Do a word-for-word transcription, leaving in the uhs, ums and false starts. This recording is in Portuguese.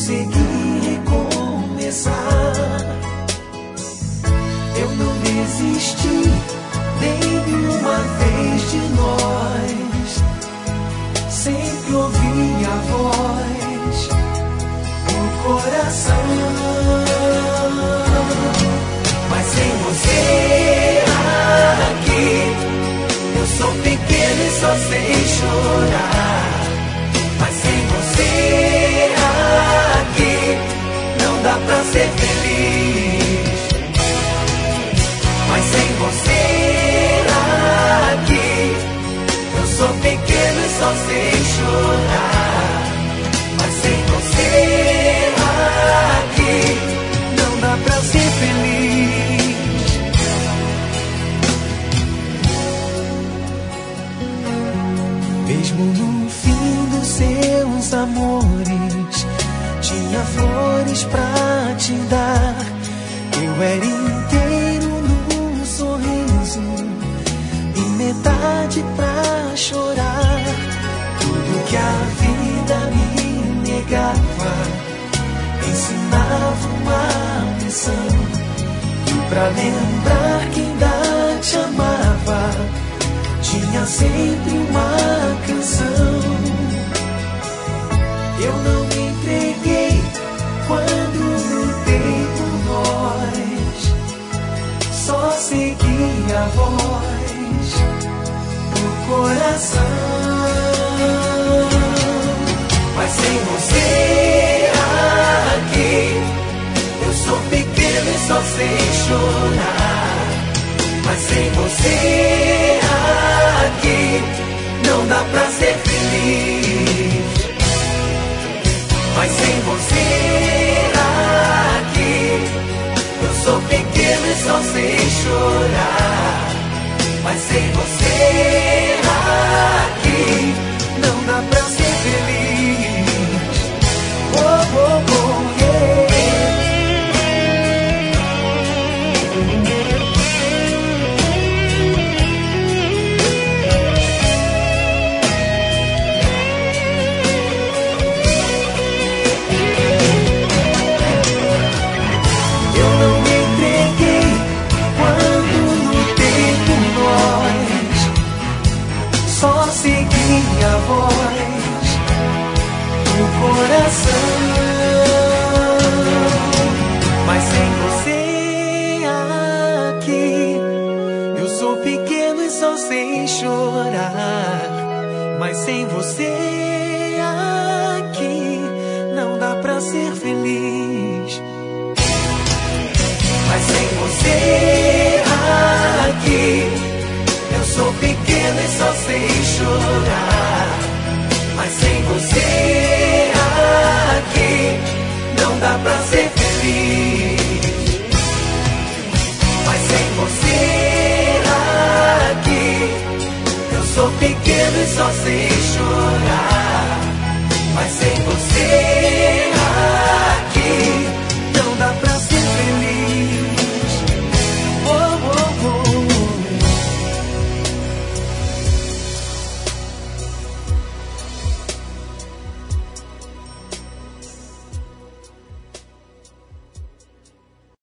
consegui recomeçar. Eu não desisti nenhuma vez de nós. Sempre ouvi a voz do coração. Mas sem você aqui, eu sou pequeno e só sei chorar. Mas sem você aqui, não dá pra ser feliz. Mas sem você aqui, eu sou pequeno e só sei chorar. Mas sem você aqui, não dá pra ser feliz. Mesmo no fim dos seus amores, tinha flores pra te dar. Eu era inteiro num sorriso e metade pra chorar. Tudo que a vida me negava ensinava uma lição. E pra lembrar que ainda te amava, tinha sempre uma canção. Eu não me entreguei quando lutei por nós, só segui a voz do coração. Mas sem você aqui, eu sou pequeno e só sei chorar. Mas sem você aqui, não dá pra ser feliz. Mas sem você aqui, eu sou pequeno e só sei chorar. Mas sem você aqui, não dá pra ser feliz. Oh, oh, oh, yeah. A voz do coração. Mas sem você aqui, eu sou pequeno e só sei chorar. Mas sem você aqui, não dá pra ser feliz. Mas sem você aqui, eu sou pequeno e só sei chorar. Mas sem você aqui, não dá pra ser feliz. Mas sem você aqui, eu sou pequeno e só sei chorar. Mas sem você